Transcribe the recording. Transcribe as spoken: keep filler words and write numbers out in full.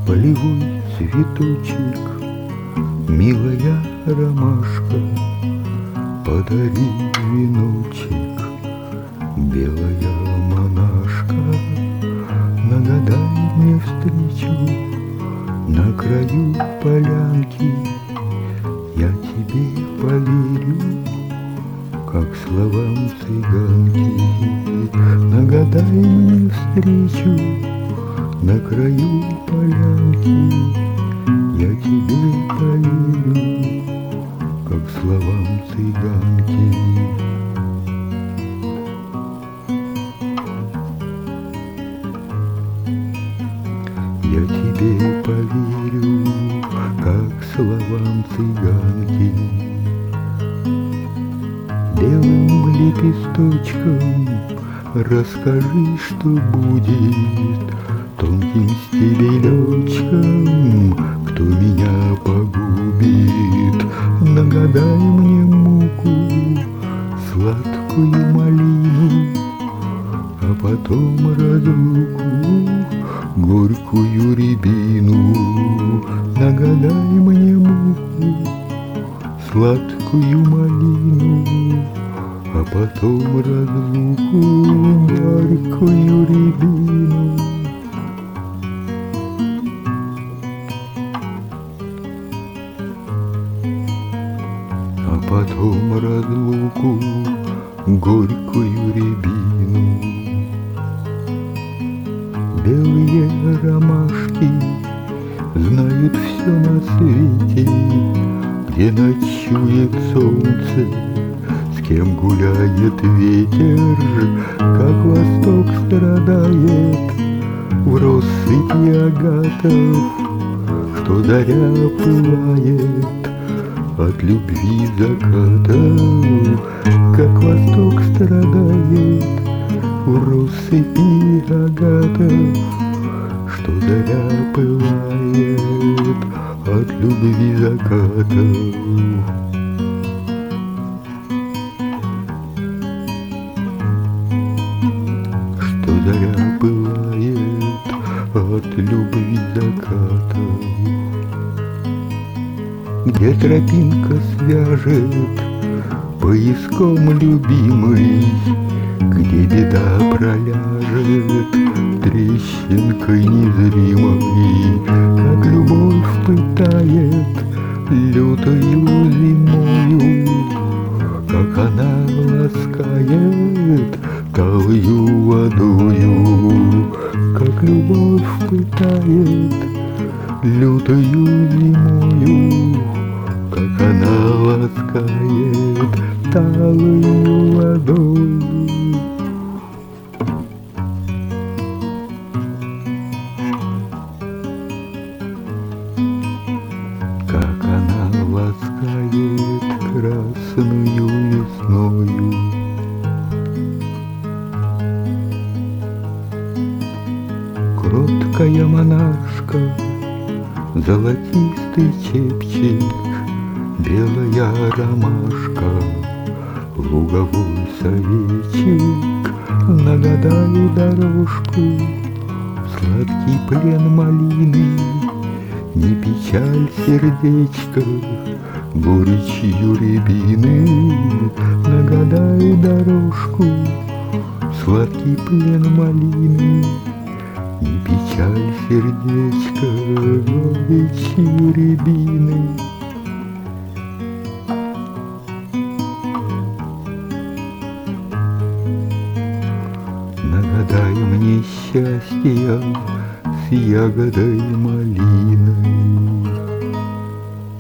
Полевой цветочек, милая ромашка, подари веночек, белая монашка. Нагадай мне встречу на краю полянки, я тебе поверю, как словам цыганки. Нагадай мне встречу на краю полянки, я тебе поверю, как словам цыганки. Я тебе поверю, как словам цыганки. Белым лепесточком расскажи, что будет тонким стебелечком, кто меня погубит. Нагадай мне муку, сладкую малину, а потом разлуку, горькую рябину. Нагадай мне муку, сладкую малину, а потом разлуку, горькую рябину. А потом разлуку, горькую рябину. Белые ромашки знают все на свете, где ночует солнце, с кем гуляет ветер, как восток страдает в россыпи агатов, что заря пылает от любви закатов, как восток страдает в россыпи агатов, что заря пылает от любви закатов. Что заря пылает от любви закатов. Где тропинка свяжет поиском любимый, где беда проляжет трещинкой незримой, как любовь пытает лютою зимою, как она ласкает талою водою, как любовь пытает лютою зимою, как она ласкает талою водою. Как она ласкает красную весною. Кроткая монашка, золотистый чепчик, белая ромашка, луговой советчик. Нагадай дорожку, сладкий плен малины, не печаль сердечко горечью рябины. Нагадай дорожку, сладкий плен малины, не печаль сердечко горечью рябины. Нагадай мне счастье с ягодой малиной.